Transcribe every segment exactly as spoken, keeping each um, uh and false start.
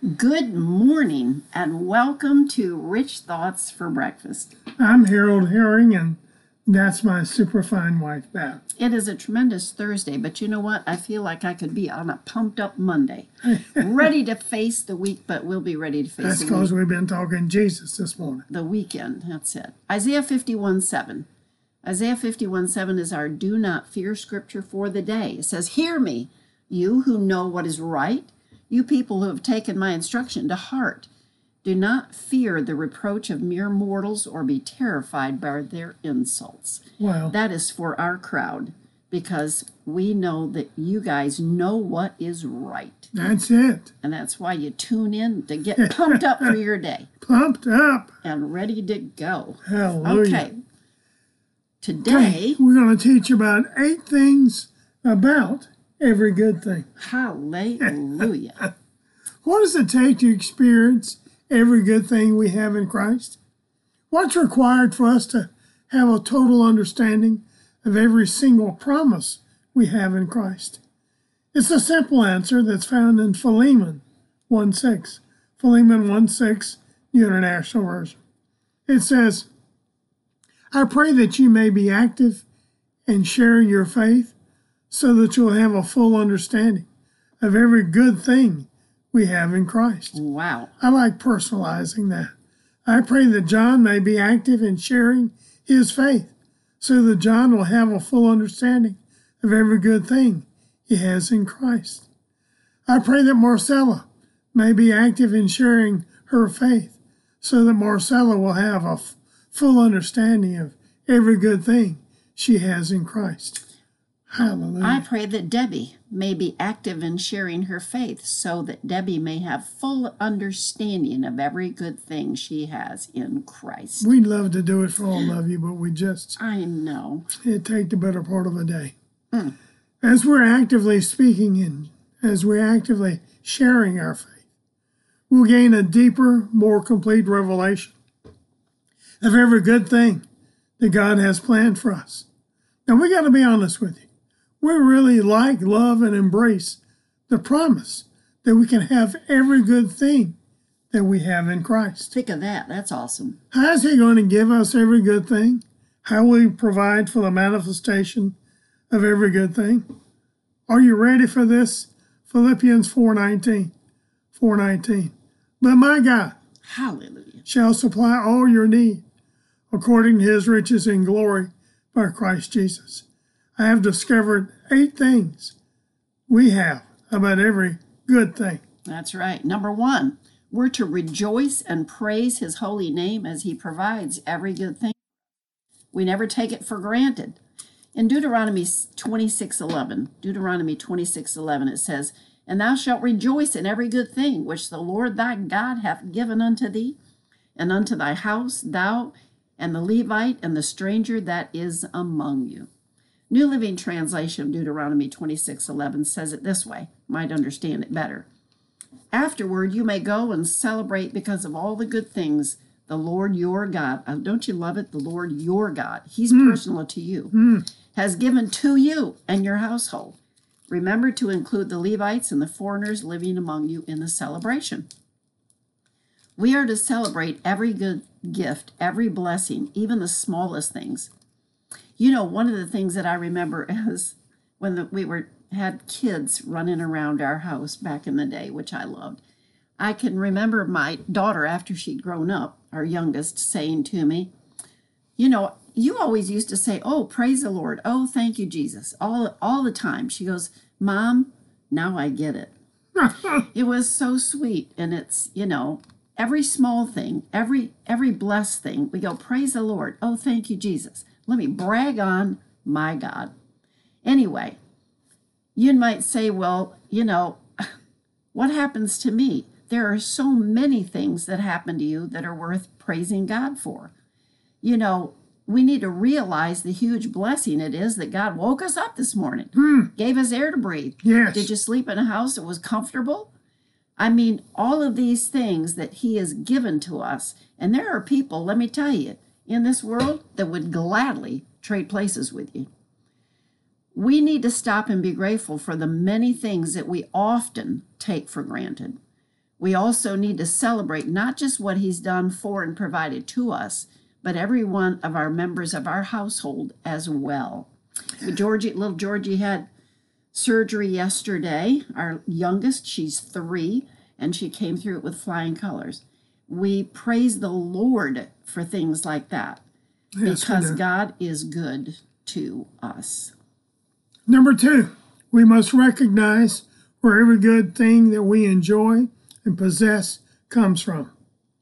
Good morning and welcome to Rich Thoughts for Breakfast. I'm Harold Herring and that's my superfine wife, Beth. It is a tremendous Thursday, but you know what? I feel like I could be on a pumped up Monday. Ready to face the week, but we'll be ready to face That's the because week. we've been talking Jesus this morning. The weekend, that's it. Isaiah fifty-one seven. Isaiah fifty-one seven is our do not fear scripture for the day. It says, "Hear me, you who know what is right, you people who have taken my instruction to heart. Do not fear the reproach of mere mortals or be terrified by their insults." Wow. That is for our crowd because we know that you guys know what is right. That's it. And that's why you tune in to get pumped up for your day Pumped up. and ready to go. Hallelujah. Okay. Today, we're going to teach about eight things about every good thing. hallelujah. What does it take to experience every good thing we have in Christ? What's required for us to have a total understanding of every single promise we have in Christ? It's a simple answer that's found in Philemon one six. Philemon one six, New International Version. It says, "I pray that you may be active in sharing your faith so that you'll have a full understanding of every good thing we have in Christ." Wow. I like personalizing that. I pray that John may be active in sharing his faith so that John will have a full understanding of every good thing he has in Christ. I pray that Marcella may be active in sharing her faith so that Marcella will have a f- full understanding of every good thing she has in Christ. Hallelujah. I pray that Debbie may be active in sharing her faith so that Debbie may have full understanding of every good thing she has in Christ. We'd love to do it for all of you, but we just, I know. it'd take the better part of a day. Mm. As we're actively speaking and as we're actively sharing our faith, we'll gain a deeper, more complete revelation of every good thing that God has planned for us. Now, we got to be honest with you. We really like, love, and embrace the promise that we can have every good thing that we have in Christ. Think of that. That's awesome. How is he going to give us every good thing? How will he provide for the manifestation of every good thing? Are you ready for this? Philippians four nineteen. four nineteen. "But my God Hallelujah. shall supply all your need according to his riches in glory by Christ Jesus." I have discovered eight things we have about every good thing. That's right. Number one, we're to rejoice and praise his holy name as he provides every good thing. We never take it for granted. In Deuteronomy twenty-six eleven, Deuteronomy twenty-six eleven, it says, "And thou shalt rejoice in every good thing which the Lord thy God hath given unto thee, and unto thy house, thou and the Levite and the stranger that is among you." New Living Translation of Deuteronomy twenty-six eleven says it this way, might understand it better. "Afterward you may go and celebrate because of all the good things the Lord your God," uh, don't you love it? The Lord your God, he's mm. personal to you, mm. "has given to you and your household. Remember to include the Levites and the foreigners living among you in the celebration." We are to celebrate every good gift, every blessing, even the smallest things. You know, one of the things that I remember is when the, we were had kids running around our house back in the day, which I loved. I can remember my daughter, after she'd grown up, our youngest, saying to me, "You know, you always used to say, 'Oh, praise the Lord. Oh, thank you, Jesus,' all, all the time." She goes, "Mom, now I get it." It was so sweet. And it's, you know, every small thing, every every blessed thing, we go, "Praise the Lord. Oh, thank you, Jesus. Let me brag on my God." Anyway, you might say, well, you know, what happens to me? There are so many things that happen to you that are worth praising God for. You know, we need to realize the huge blessing it is that God woke us up this morning, hmm. gave us air to breathe. Yes. Did you sleep in a house that was comfortable? I mean, all of these things that he has given to us. And there are people, let me tell you, in this world that would gladly trade places with you. We need to stop and be grateful for the many things that we often take for granted. We also need to celebrate not just what he's done for and provided to us, but every one of our members of our household as well. Georgie, little Georgie had surgery yesterday. Our youngest, she's three, and she came through it with flying colors. We praise the Lord for things like that, yes, because God is good to us. Number two, we must recognize where every good thing that we enjoy and possess comes from.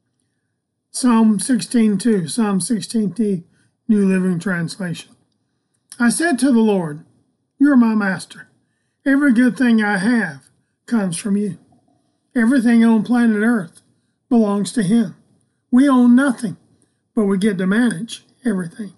Psalm sixteen two, Psalm sixteen two, New Living Translation. I said to the Lord, you are my master. Every good thing I have comes from you. Everything on planet Earth belongs to him. We own nothing, but we get to manage everything.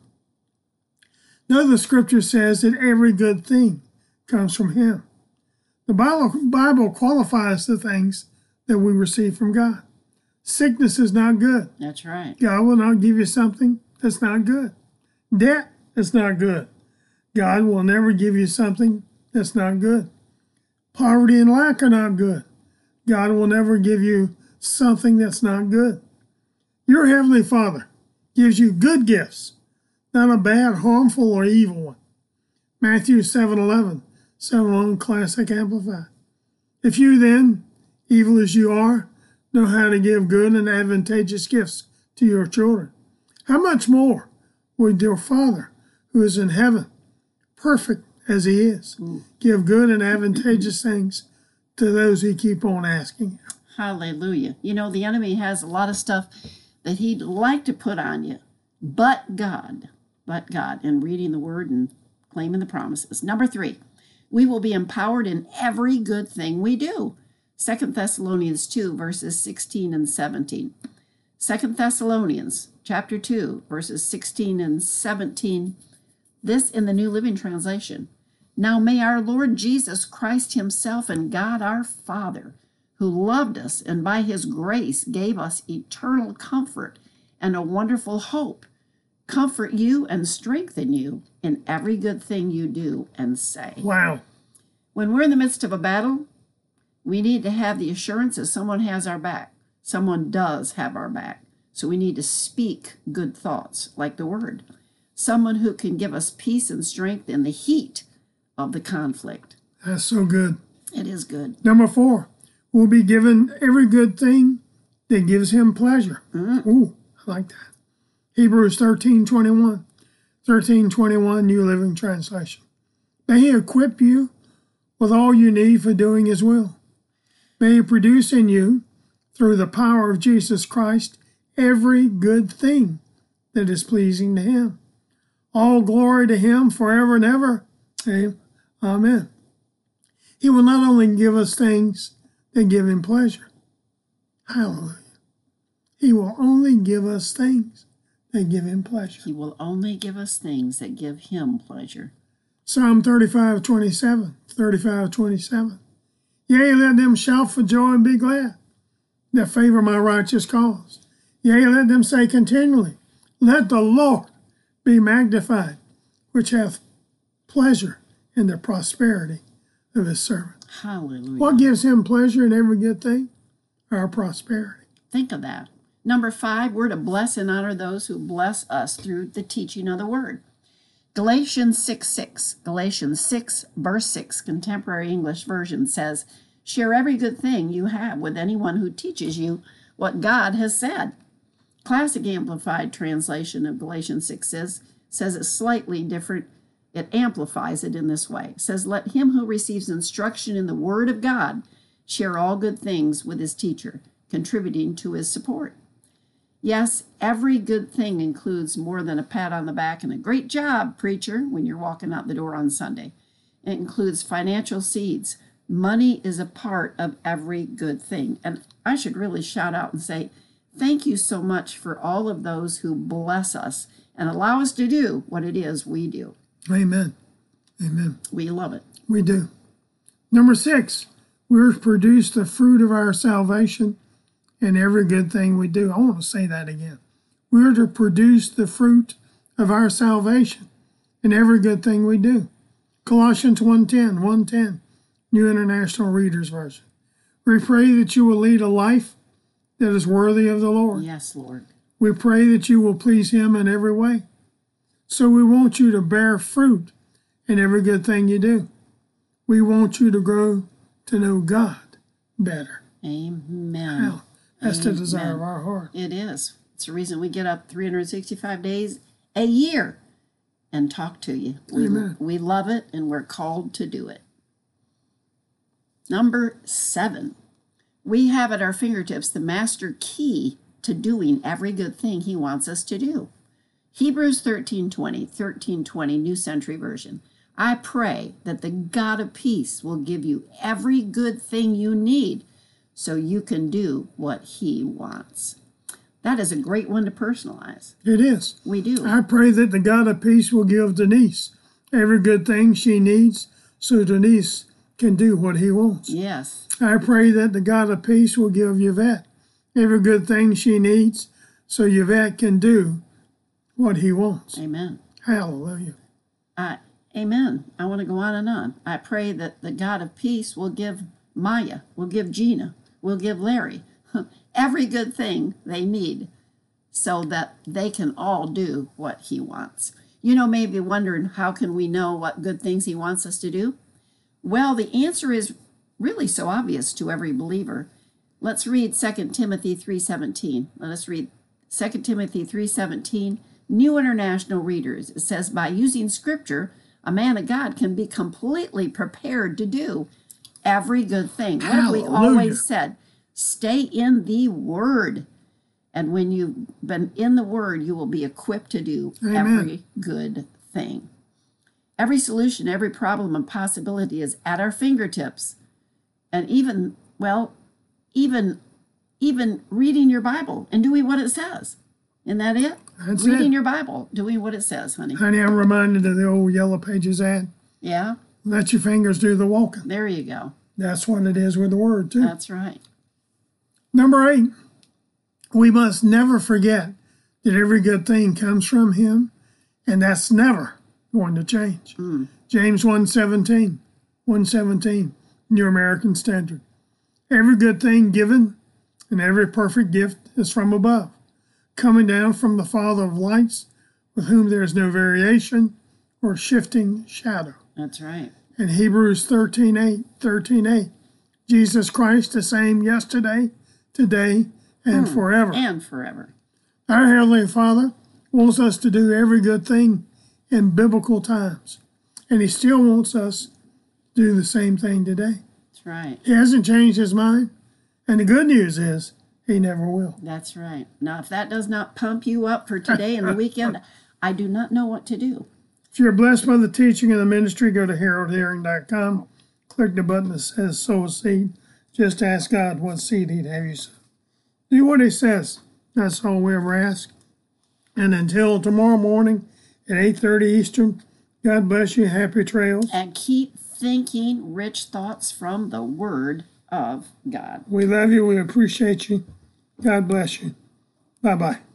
Now the scripture says that every good thing comes from him. The Bible, Bible qualifies the things that we receive from God. Sickness is not good. That's right. God will not give you something that's not good. Debt is not good. God will never give you something that's not good. Poverty and lack are not good. God will never give you something that's not good. Your Heavenly Father gives you good gifts, not a bad, harmful, or evil one. Matthew seven eleven, seven eleven Classic Amplified. If you then, evil as you are, know how to give good and advantageous gifts to your children, how much more would your Father, who is in heaven, perfect as he is, mm. give good and advantageous things to those who keep on asking him? Hallelujah. You know, the enemy has a lot of stuff that he'd like to put on you, but God, but God, and reading the word and claiming the promises. Number three, we will be empowered in every good thing we do. Second Thessalonians two, verses sixteen and seventeen. Second Thessalonians chapter two, verses sixteen and seventeen. This in the New Living Translation. Now may our Lord Jesus Christ himself and God our Father, who loved us and by his grace gave us eternal comfort and a wonderful hope, comfort you and strengthen you in every good thing you do and say. Wow. When we're in the midst of a battle, we need to have the assurance that someone has our back. Someone does have our back. So we need to speak good thoughts, like the word. Someone who can give us peace and strength in the heat of the conflict. That's so good. It is good. Number four, we'll be given every good thing that gives him pleasure. Mm. Ooh, I like that. Hebrews thirteen twenty-one, thirteen twenty-one, New Living Translation. May he equip you with all you need for doing his will. May he produce in you, through the power of Jesus Christ, every good thing that is pleasing to him. All glory to him forever and ever. Amen. He will not only give us things that give him pleasure. Hallelujah. He will only give us things that give him pleasure. He will only give us things that give him pleasure. Psalm thirty-five twenty-seven, thirty-five twenty-seven. Yea, let them shout for joy and be glad that favor my righteous cause. Yea, let them say continually, let the Lord be magnified, which hath pleasure in the prosperity of his servant. Hallelujah. What gives him pleasure in every good thing? Our prosperity. Think of that. Number five, we're to bless and honor those who bless us through the teaching of the word. Galatians six six, Galatians six, verse six, Contemporary English Version says, share every good thing you have with anyone who teaches you what God has said. Classic Amplified Translation of Galatians six says, says it's slightly different. It amplifies it in this way. It says, let him who receives instruction in the word of God share all good things with his teacher, contributing to his support. Yes, every good thing includes more than a pat on the back and a great job, preacher, when you're walking out the door on Sunday. It includes financial seeds. Money is a part of every good thing. And I should really shout out and say, thank you so much for all of those who bless us and allow us to do what it is we do. Amen. Amen. We love it. We do. Number six, we're to produce the fruit of our salvation in every good thing we do. I want to say that again. We're to produce the fruit of our salvation in every good thing we do. Colossians one ten, one ten, New International Reader's Version. We pray that you will lead a life that is worthy of the Lord. Yes, Lord. We pray that you will please him in every way. So we want you to bear fruit in every good thing you do. We want you to grow to know God better. Amen. Well, that's Amen. the desire of our heart. It is. It's the reason we get up three hundred sixty-five days a year and talk to you. We, Amen. we love it, and we're called to do it. Number seven, we have at our fingertips the master key to doing every good thing he wants us to do. Hebrews thirteen twenty, thirteen twenty, New Century Version. I pray that the God of peace will give you every good thing you need so you can do what he wants. That is a great one to personalize. It is. We do. I pray that the God of peace will give Denise every good thing she needs so Denise can do what he wants. Yes. I pray that the God of peace will give Yvette every good thing she needs so Yvette can do what he wants. Amen. Hallelujah. Uh, amen. I want to go on and on. I pray that the God of peace will give Maya, will give Gina, will give Larry every good thing they need so that they can all do what he wants. You know, maybe wondering, how can we know what good things he wants us to do? Well, the answer is really so obvious to every believer. Let's read Second Timothy three seventeen. Let us read Second Timothy three seventeen, New International Readers. It says, by using Scripture, a man of God can be completely prepared to do every good thing. What have we always said? Stay in the Word. And when you've been in the Word, you will be equipped to do Amen. every good thing. Every solution, every problem and possibility is at our fingertips. And even, well, even even reading your Bible and doing what it says. Isn't that it? That's reading it. your Bible, doing what it says, honey. Honey, I'm reminded of the old Yellow Pages ad. Yeah, Let your fingers do the walking. there you go. That's what it is with the Word, too. That's right. Number eight, we must never forget that every good thing comes from him, and that's never going to change. Mm. James one seventeen, one seventeen, New American Standard. Every good thing given and every perfect gift is from above, coming down from the Father of lights, with whom there is no variation or shifting shadow. That's right. In Hebrews thirteen eight, thirteen eight, Jesus Christ the same yesterday, today, and Mm. forever. And forever. Our Heavenly Father wants us to do every good thing in biblical times, and he still wants us to do the same thing today. That's right. He hasn't changed his mind, and the good news is he never will. That's right. Now, if that does not pump you up for today and the weekend, I do not know what to do. If you're blessed by the teaching of the ministry, go to harold hearing dot com, click the button that says sow a seed. Just ask God what seed he'd have you sow. Do what he says. That's all we ever ask. And until tomorrow morning at eight thirty Eastern, God bless you. Happy trails. And keep thinking rich thoughts from the Word of God. We love you. We appreciate you. God bless you. Bye-bye.